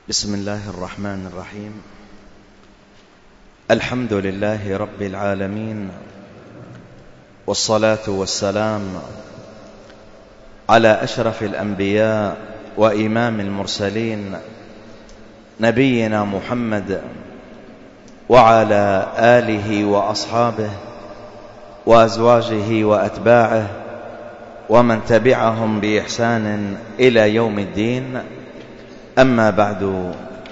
بسم الله الرحمن الرحيم. الحمد لله رب العالمين، والصلاة والسلام على أشرف الأنبياء وإمام المرسلين نبينا محمد وعلى آله وأصحابه وأزواجه وأتباعه ومن تبعهم بإحسان إلى يوم الدين. أما بعد،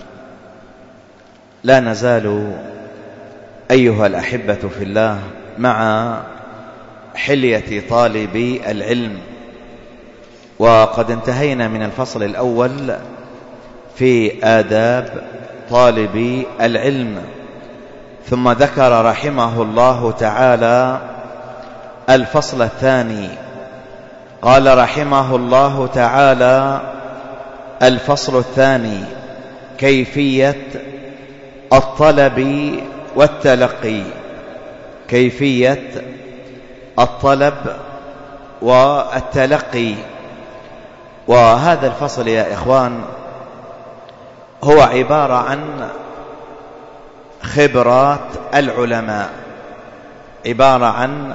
لا نزال أيها الأحبة في الله مع حلية طالب العلم، وقد انتهينا من الفصل الأول في آداب طالب العلم، ثم ذكر رحمه الله تعالى الفصل الثاني. قال رحمه الله تعالى: الفصل الثاني: كيفية الطلب والتلقي. كيفية الطلب والتلقي. وهذا الفصل يا إخوان هو عبارة عن خبرات العلماء، عبارة عن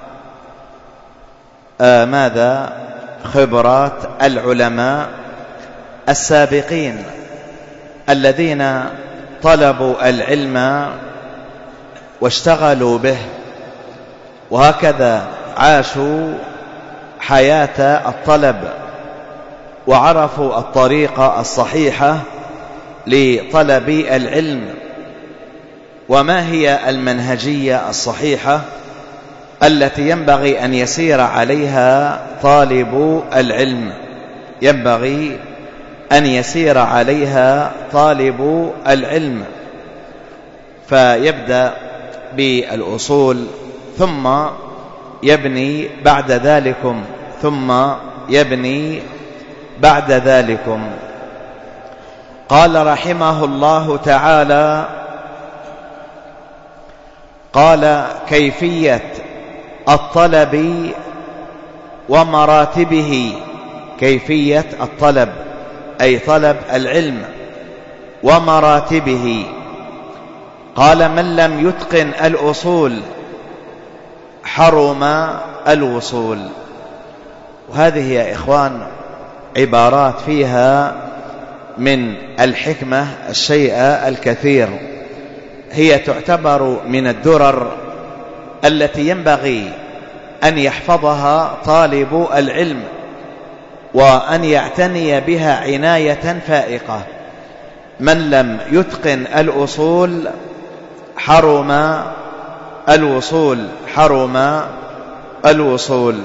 ماذا؟ خبرات العلماء السابقين الذين طلبوا العلم واشتغلوا به، وهكذا عاشوا حياة الطلب وعرفوا الطريقة الصحيحة لطلب العلم، وما هي المنهجية الصحيحة التي ينبغي أن يسير عليها طالب العلم. ينبغي أن يسير عليها طالب العلم، فيبدأ بالأصول ثم يبني بعد ذلكم، ثم يبني بعد ذلكم. قال رحمه الله تعالى: قال: كيفية الطلب ومراتبه. كيفية الطلب أي طلب العلم، ومراتبه. قال: من لم يتقن الأصول حرم الوصول. وهذه يا إخوان عبارات فيها من الحكمة الشيء الكثير، هي تعتبر من الدرر التي ينبغي أن يحفظها طالب العلم وأن يعتني بها عناية فائقة. من لم يتقن الأصول حرم الوصول، حرم الوصول.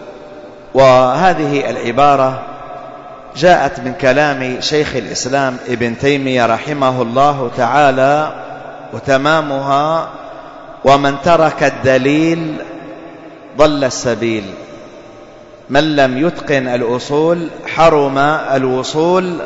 وهذه العبارة جاءت من كلام شيخ الإسلام ابن تيمية رحمه الله تعالى، وتمامها: ومن ترك الدليل ضل السبيل. من لم يتقن الأصول حرم الوصول،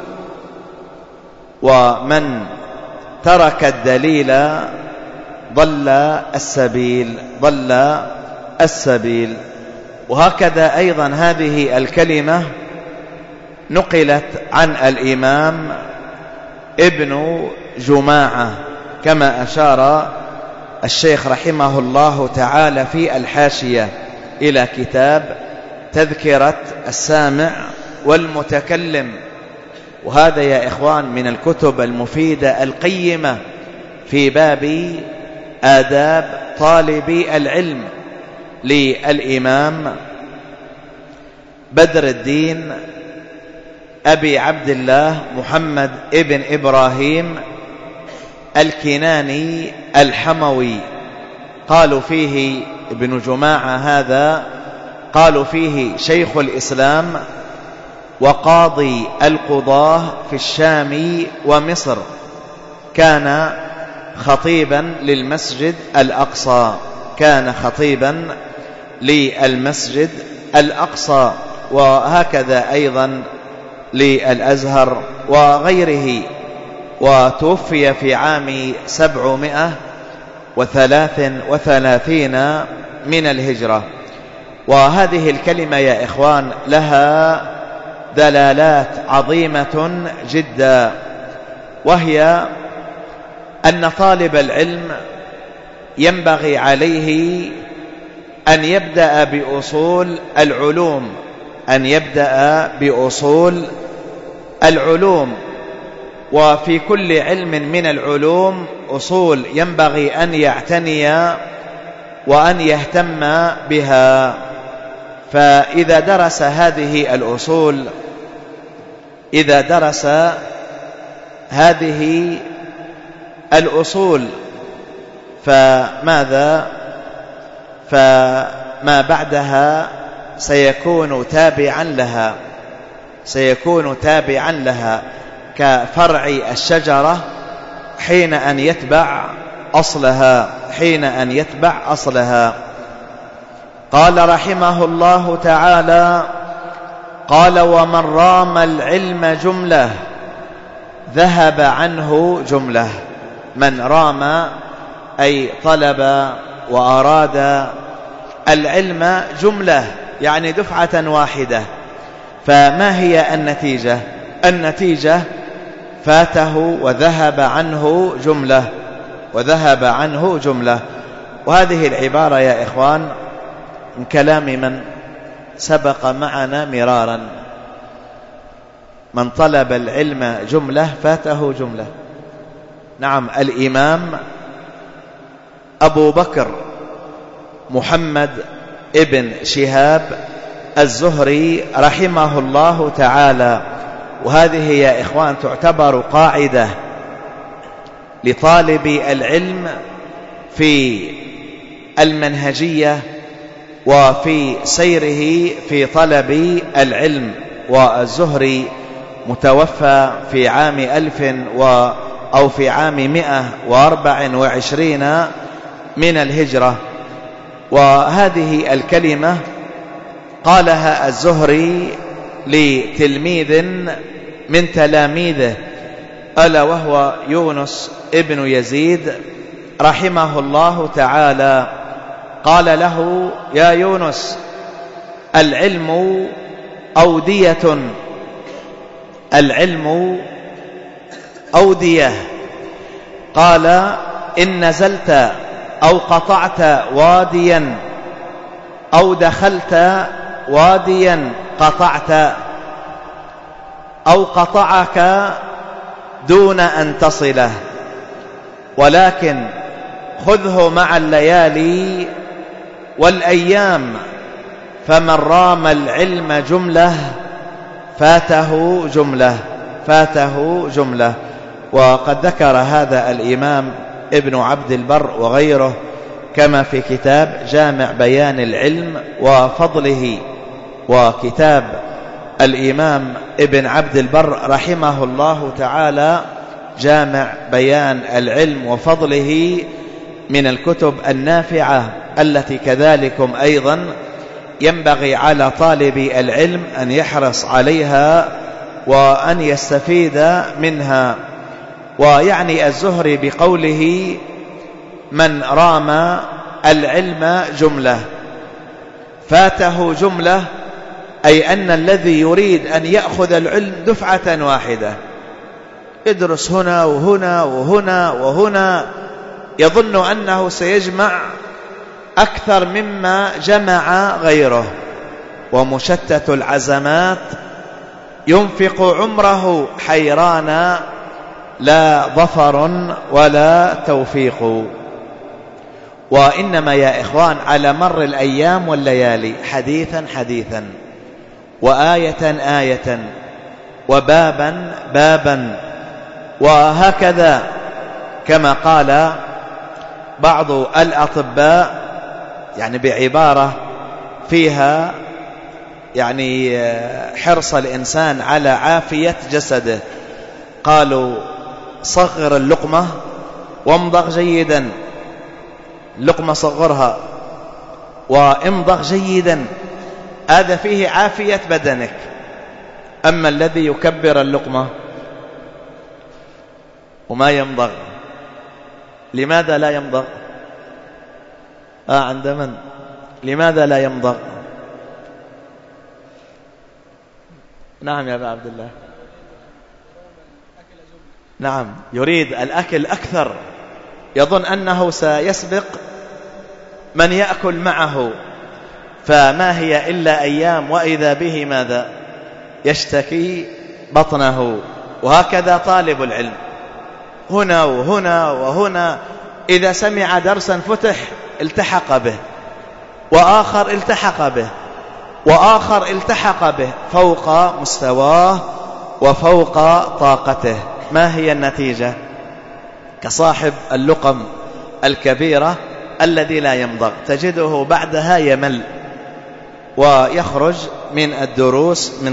ومن ترك الدليل ضل السبيل، ضل السبيل. وهكذا أيضا هذه الكلمة نقلت عن الإمام ابن جماعة، كما أشار الشيخ رحمه الله تعالى في الحاشية إلى كتاب تذكرة السامع والمتكلم. وهذا يا إخوان من الكتب المفيدة القيمة في باب آداب طالب العلم للإمام بدر الدين أبي عبد الله محمد ابن إبراهيم الكناني الحموي. قالوا فيه ابن جماعة هذا، قالوا فيه شيخ الإسلام وقاضي القضاة في الشام ومصر، كان خطيبا للمسجد الأقصى، كان خطيبا للمسجد الأقصى، وهكذا أيضا للأزهر وغيره. وتوفي في عام 733 من الهجرة. وهذه الكلمة يا إخوان لها دلالات عظيمة جدا، وهي أن طالب العلم ينبغي عليه أن يبدأ بأصول العلوم، أن يبدأ بأصول العلوم. وفي كل علم من العلوم أصول ينبغي أن يعتني وأن يهتم بها. فإذا درس هذه الأصول، إذا درس هذه الأصول فماذا؟ فما بعدها سيكون تابعا لها، سيكون تابعا لها كفرع الشجرة حين أن يتبع أصلها، حين أن يتبع أصلها. قال رحمه الله تعالى: قال: ومن رام العلم جملة ذهب عنه جملة. من رام أي طلب وأراد العلم جملة، يعني دفعة واحدة. فما هي النتيجة؟ النتيجة فاته وذهب عنه جملة، وذهب عنه جملة. وهذه العبارة يا إخوان من كلام من سبق معنا مرارا: من طلب العلم جملة فاته جملة. نعم، الإمام أبو بكر محمد ابن شهاب الزهري رحمه الله تعالى، وهذه يا إخوان تعتبر قاعدة لطالب العلم في المنهجية وفي سيره في طلب العلم. والزهري متوفى في عام 124 من الهجرة. وهذه الكلمة قالها الزهري لتلميذ من تلاميذه، ألا وهو يونس ابن يزيد رحمه الله تعالى. قال له: يا يونس، العلم أودية، العلم أودية. قال: إن نزلت أو قطعت واديا أو دخلت واديا قطعت، أو قطعك دون أن تصله، ولكن خذه مع الليالي والأيام. فمن رام العلم جملة فاته جملة، فاته جملة. وقد ذكر هذا الإمام ابن عبد البر وغيره كما في كتاب جامع بيان العلم وفضله، وكتاب الإمام ابن عبد البر رحمه الله تعالى جامع بيان العلم وفضله، من الكتب النافعة التي كذلكم أيضا ينبغي على طالب العلم أن يحرص عليها وأن يستفيد منها. ويعني الزهري بقوله: من رام العلم جملة فاته جملة، أي أن الذي يريد أن يأخذ العلم دفعة واحدة، يدرس هنا وهنا وهنا وهنا، يظن أنه سيجمع أكثر مما جمع غيره، ومشتت العزمات ينفق عمره حيران، لا ظفر ولا توفيق. وإنما يا إخوان على مر الأيام والليالي حديثا حديثا، وآية آية، وبابا بابا، وهكذا كما قال بعض الأطباء، يعني بعبارة فيها يعني حرص الإنسان على عافية جسده، قالوا: صغر اللقمة وامضغ جيدا، اللقمة صغرها وامضغ جيدا، هذا فيه عافية بدنك. أما الذي يكبر اللقمة وما يمضغ، لماذا لا يمضغ؟ عند من؟ لماذا لا يمضغ؟ نعم يا أبا عبد الله. نعم، يريد الأكل أكثر، يظن أنه سيسبق من يأكل معه، فما هي إلا أيام وإذا به ماذا؟ يشتكي بطنه. وهكذا طالب العلم، هنا وهنا وهنا، إذا سمع درسا فتح التحق به، وآخر التحق به، وآخر التحق به، فوق مستواه وفوق طاقته. ما هي النتيجة؟ كصاحب اللقم الكبيرة الذي لا يمضغ، تجده بعدها يمل ويخرج من الدروس من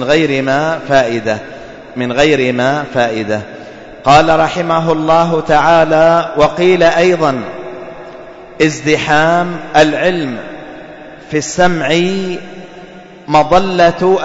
غير ما فائدة. قال رحمه الله تعالى: وقيل أيضا ازدحام العلم في السمع مضلة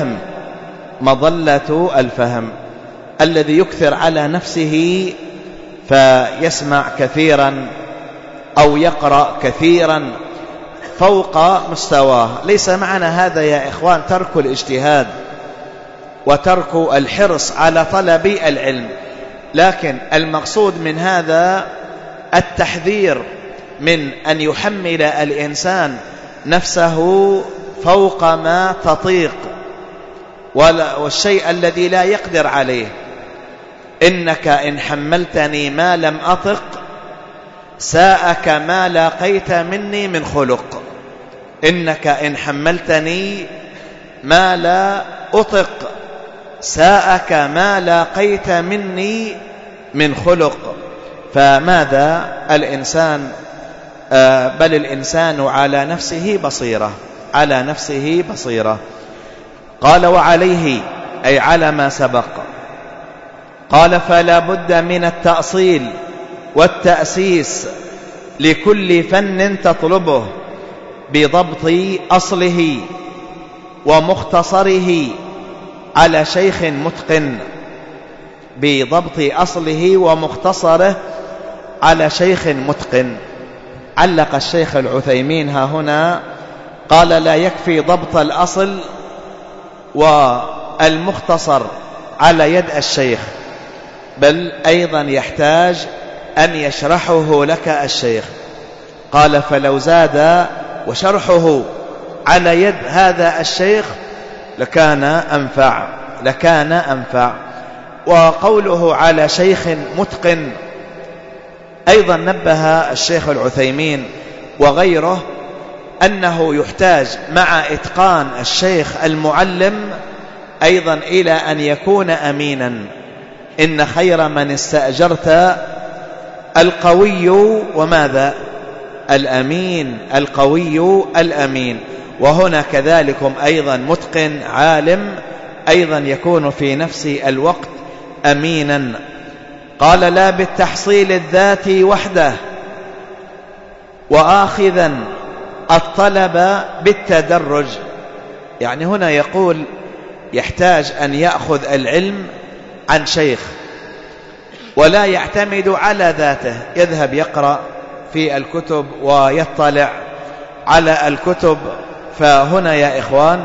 الفهم، الذي يكثر على نفسه فيسمع كثيرا أو يقرأ كثيرا فوق مستواه. ليس معنى هذا يا إخوان ترك الاجتهاد وترك الحرص على طلب العلم، لكن المقصود من هذا التحذير من أن يحمل الإنسان نفسه فوق ما تطيق والشيء الذي لا يقدر عليه. إنك إن حملتني ما لم أطق ساءك ما لاقيت مني من خلق. إنك إن حملتني ما لا أطق ساءك ما لاقيت مني من خلق. فماذا الإنسان؟ بل الإنسان على نفسه بصيرة. قال: وعليه، أي على ما سبق. قال: فلا بد من التأصيل والتأسيس لكل فن تطلبه بضبط أصله ومختصره على شيخ متقن. بضبط أصله ومختصره على شيخ متقن. علق الشيخ العثيمين ها هنا، قال: لا يكفي ضبط الأصل والمختصر على يد الشيخ، بل أيضا يحتاج أن يشرحه لك الشيخ. قال: فلو زاد وشرحه على يد هذا الشيخ لكان أنفع. وقوله على شيخ متقن، أيضا نبه الشيخ العثيمين وغيره أنه يحتاج مع إتقان الشيخ المعلم أيضا إلى أن يكون أمينا. إن خير من استأجرت القوي وماذا؟ القوي الأمين. وهنا كذلكم أيضا متقن عالم أيضا يكون في نفس الوقت أمينا. قال: لا بالتحصيل الذاتي وحده وآخذا الطلب بالتدرج. يعني هنا يقول يحتاج أن يأخذ العلم عن شيخ ولا يعتمد على ذاته، يذهب يقرأ في الكتب ويطلع على الكتب. فهنا يا إخوان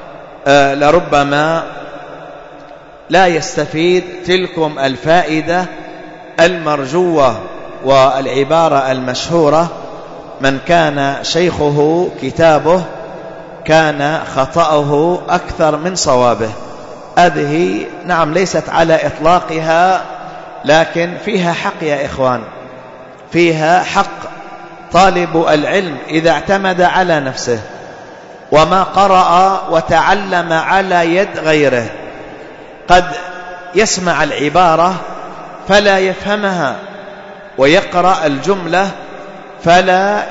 لربما لا يستفيد تلكم الفائدة المرجوة. والعبارة المشهورة: من كان شيخه كتابه كان خطأه أكثر من صوابه. هذه نعم ليست على إطلاقها، لكن فيها حق يا إخوان، فيها حق. طالب العلم إذا اعتمد على نفسه وما قرأ وتعلم على يد غيره قد يسمع العبارة فلا يفهمها، ويقرأ الجملة فلا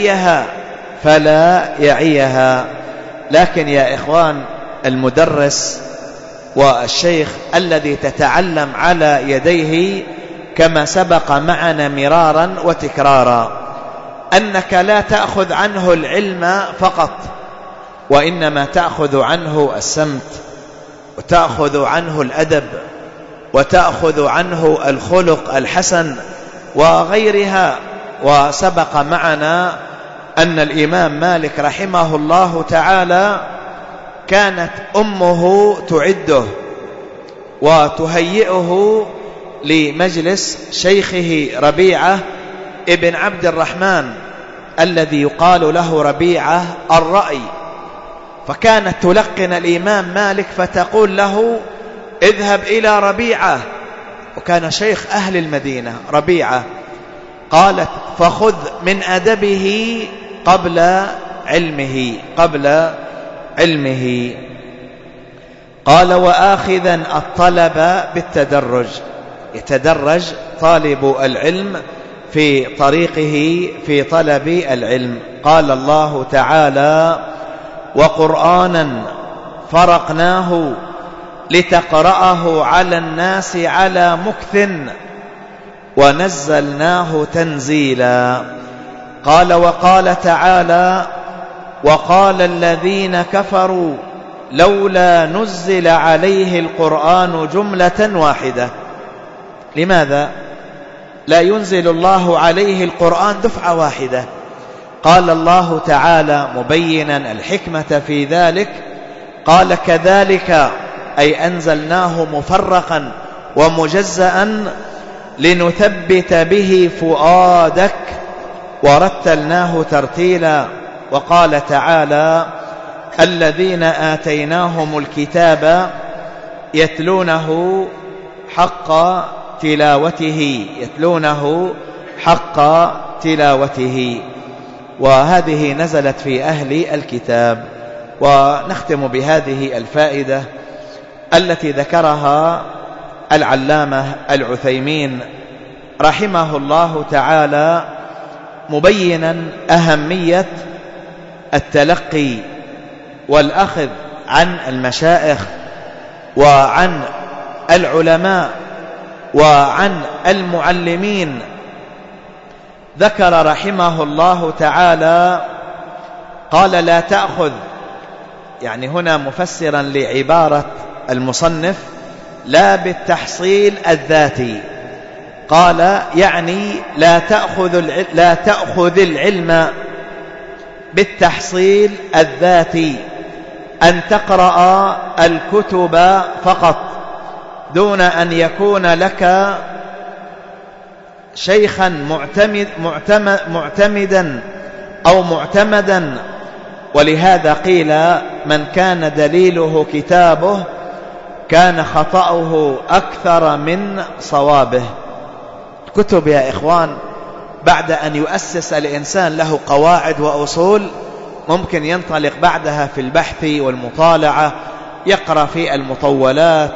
يعيها. لكن يا إخوان المدرس والشيخ الذي تتعلم على يديه كما سبق معنا مرارا وتكرارا أنك لا تأخذ عنه العلم فقط، وإنما تأخذ عنه السمت، وتأخذ عنه الأدب، وتأخذ عنه الخلق الحسن وغيرها. وسبق معنا أن الإمام مالك رحمه الله تعالى كانت أمه تعده وتهيئه لمجلس شيخه ربيعة ابن عبد الرحمن الذي يقال له ربيعة الرأي، فكانت تلقن الإمام مالك فتقول له اذهب إلى ربيعة، وكان شيخ أهل المدينة ربيعة. قالت فخذ من أدبه قبل علمه. قال وآخذا الطلب بالتدرج، يتدرج طالب العلم في طريقه في طلب العلم. قال الله تعالى وقرآنا فرقناه لتقرأه على الناس على مكث ونزلناه تنزيلا. قال وقال تعالى وقال الذين كفروا لولا نزل عليه القرآن جملة واحدة. لماذا لا ينزل الله عليه القرآن دفعة واحدة؟ قال الله تعالى مبينا الحكمة في ذلك، قال كذلك أي أنزلناه مفرقا ومجزأ لنثبت به فؤادك ورتلناه ترتيلا. وقال تعالى الذين آتيناهم الكتاب يتلونه حق تلاوته، وهذه نزلت في أهل الكتاب. ونختم بهذه الفائدة التي ذكرها العلامة العثيمين رحمه الله تعالى، مبينا أهمية التلقي والأخذ عن المشائخ وعن العلماء وعن المعلمين. ذكر رحمه الله تعالى قال لا تأخذ، يعني هنا مفسرا لعبارة المصنف لا بالتحصيل الذاتي، قال يعني لا تأخذ العلم بالتحصيل الذاتي، أن تقرأ الكتب فقط دون أن يكون لك شيخا معتمدا أو معتمدا. ولهذا قيل من كان دليله كتابه كان خطأه أكثر من صوابه. كتب يا إخوان بعد أن يؤسس الإنسان له قواعد وأصول ممكن ينطلق بعدها في البحث والمطالعة، يقرأ في المطولات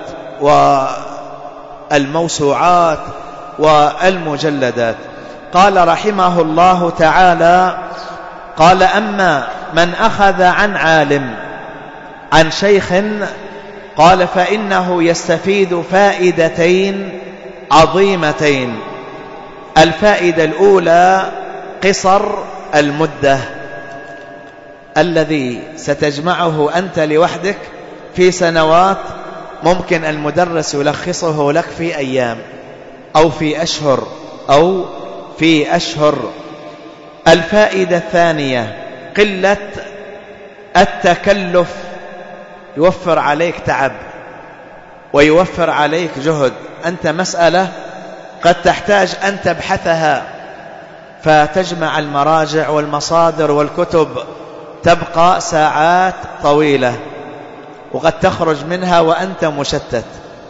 والموسوعات والمجلدات. قال رحمه الله تعالى قال أما من أخذ عن عالم عن شيخ قال فإنه يستفيد فائدتين عظيمتين. الفائدة الأولى قصر المدة الذي ستجمعه أنت لوحدك في سنوات، ممكن المدرس يلخصه لك في أيام أو في أشهر. الفائدة الثانية قلة التكلف، يوفر عليك تعب ويوفر عليك جهد. أنت مسألة قد تحتاج أن تبحثها فتجمع المراجع والمصادر والكتب، تبقى ساعات طويلة وقد تخرج منها وأنت مشتت.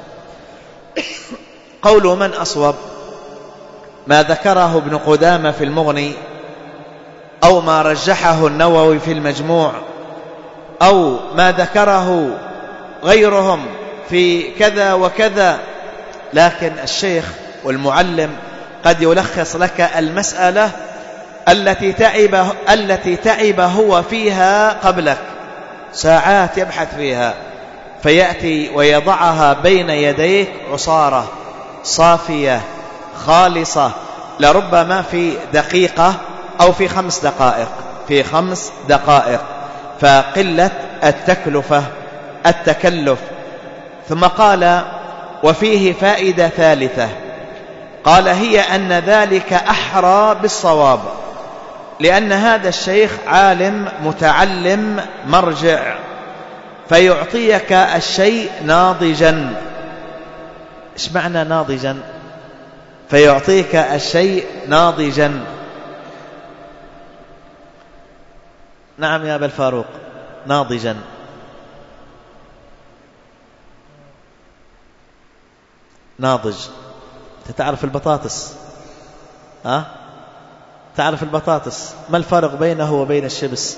قول من أصوب ما ذكره ابن قدامة في المغني أو ما رجحه النووي في المجموع أو ما ذكره غيرهم في كذا وكذا، لكن الشيخ والمعلم قد يلخص لك المسألة التي تعب هو فيها قبلك، ساعات يبحث فيها، فيأتي ويضعها بين يديك عصارة صافية خالصة، لربما في دقيقة أو في 5 دقائق. فقلة التكلف. ثم قال وفيه فائدة ثالثة، قال هي أن ذلك أحرى بالصواب، لأن هذا الشيخ عالم متعلم مرجع، فيعطيك الشيء ناضجا. إيش معنى ناضجا؟ فيعطيك الشيء ناضجا. نعم يا أبا الفاروق، ناضجا. ناضج. تعرف البطاطس؟ تعرف البطاطس، ما الفرق بينه وبين الشبس؟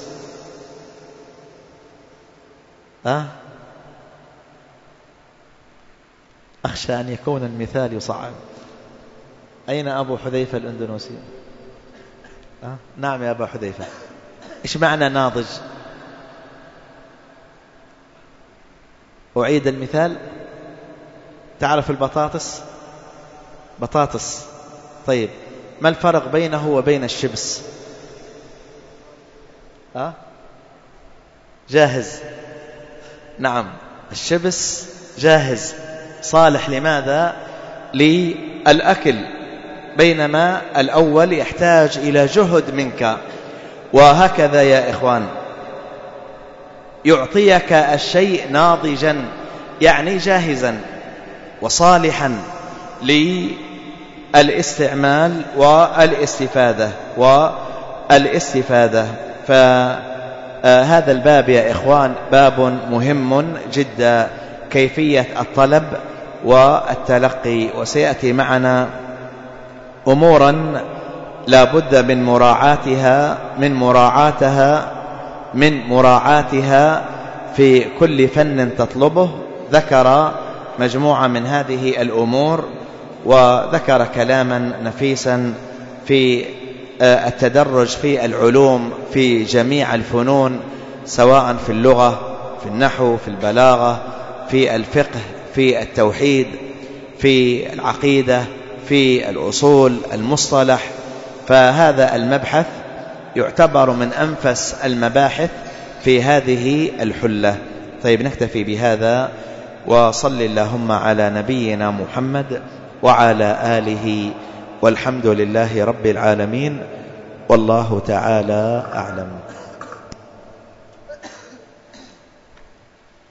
أخشى أن يكون المثال يصعب. أين أبو حذيفة الأندونوسي؟ نعم يا أبا حذيفة، إيش معنى ناضج؟ أعيد المثال. تعرف البطاطس؟ بطاطس. طيب، ما الفرق بينه وبين الشبس؟ جاهز. نعم، الشبس جاهز، صالح لماذا؟ للأكل، بينما الأول يحتاج إلى جهد منك. وهكذا يا إخوان، يعطيك الشيء ناضجا، يعني جاهزا وصالحا للاستعمال والاستفادة. فهذا الباب يا إخوان باب مهم جدا، كيفية الطلب والتلقي. وسيأتي معنا أمورا لا بد من مراعاتها في كل فن تطلبه. ذكر مجموعة من هذه الأمور، وذكر كلاما نفيسا في التدرج في العلوم في جميع الفنون، سواء في اللغة، في النحو، في البلاغة، في الفقه، في التوحيد، في العقيدة، في الأصول، المصطلح. فهذا المبحث يعتبر من أنفس المباحث في هذه الحلة. طيب، نكتفي بهذا، وصل اللهم على نبينا محمد وعلى آله، والحمد لله رب العالمين، والله تعالى أعلم.